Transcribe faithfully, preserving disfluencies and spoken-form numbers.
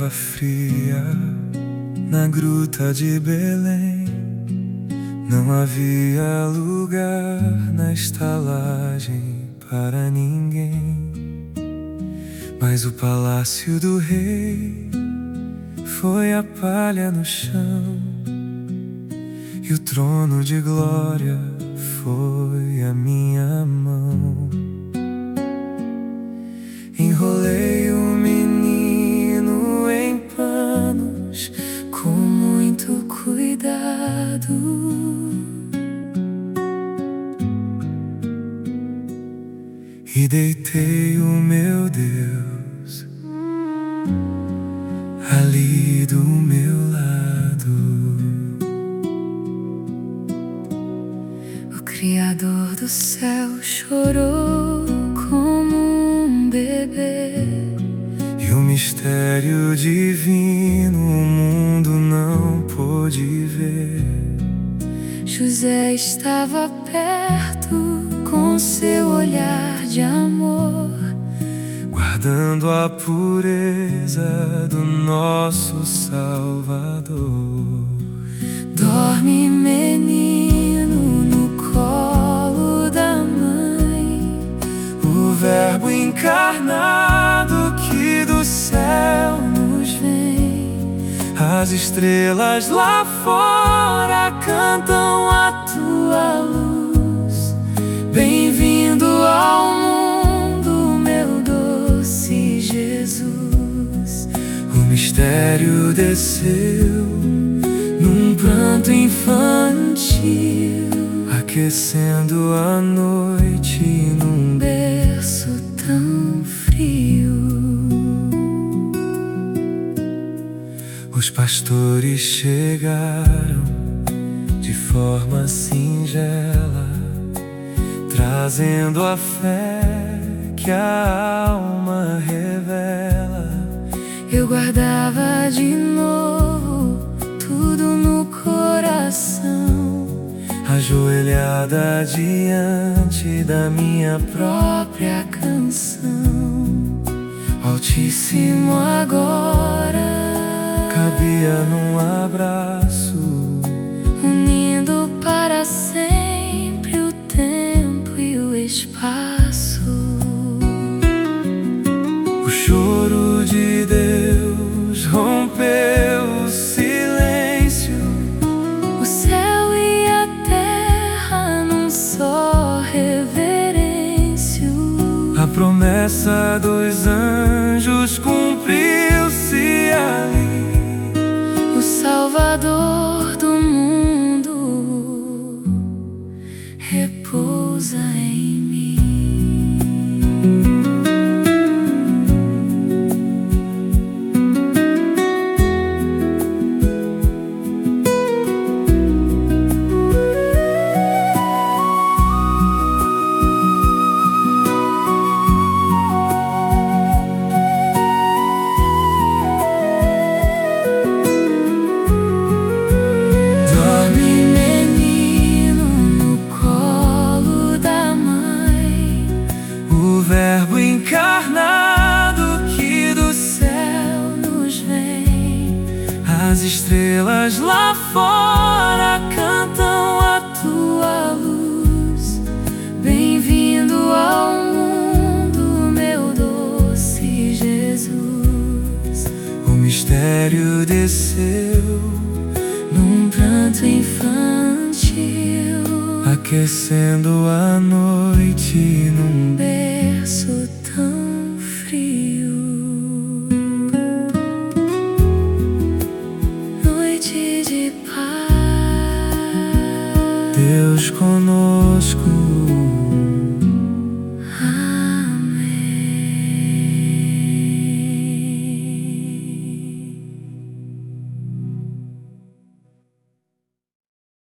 estava fria na gruta de Belém. Não havia lugar na estalagem para ninguém, mas o palácio do rei foi a palha no chão, e o trono de glória foi a minha mão. Enrolei o menino em panos com muito cuidado, e deitei o meu Deus ali do meu lado. O Criador do céu chorou como um bebê, e o mistério divino o mundo não pôde ver. José estava perto com seu olhar de amor, guardando a pureza do nosso Salvador. Dorme, menino, no colo da mãe, o Verbo encarnado que do céu nos vem. As estrelas lá fora cantam a tua luz. Bem-vindo ao mundo, meu doce Jesus. O mistério desceu num pranto infantil, aquecendo a noite num berço tão frio. Os pastores chegaram de forma singela, trazendo a fé que a alma revela. Eu guardava de novo tudo no coração, ajoelhada diante da minha própria canção. Altíssimo agora cabia num abraço, unindo para sempre o tempo e o espaço. O choro de Deus rompeu o silêncio, o céu e a terra num só reverêncio. a promessa dos anjos cumpriu-se ali. O Salvador do mundo repousa em mim. O Verbo encarnado que do céu nos vem. As estrelas lá fora cantam a tua luz. Bem-vindo ao mundo, meu doce Jesus. O mistério desceu num pranto infantil, aquecendo a noite num berço tão frio. Noite de paz, Deus conosco.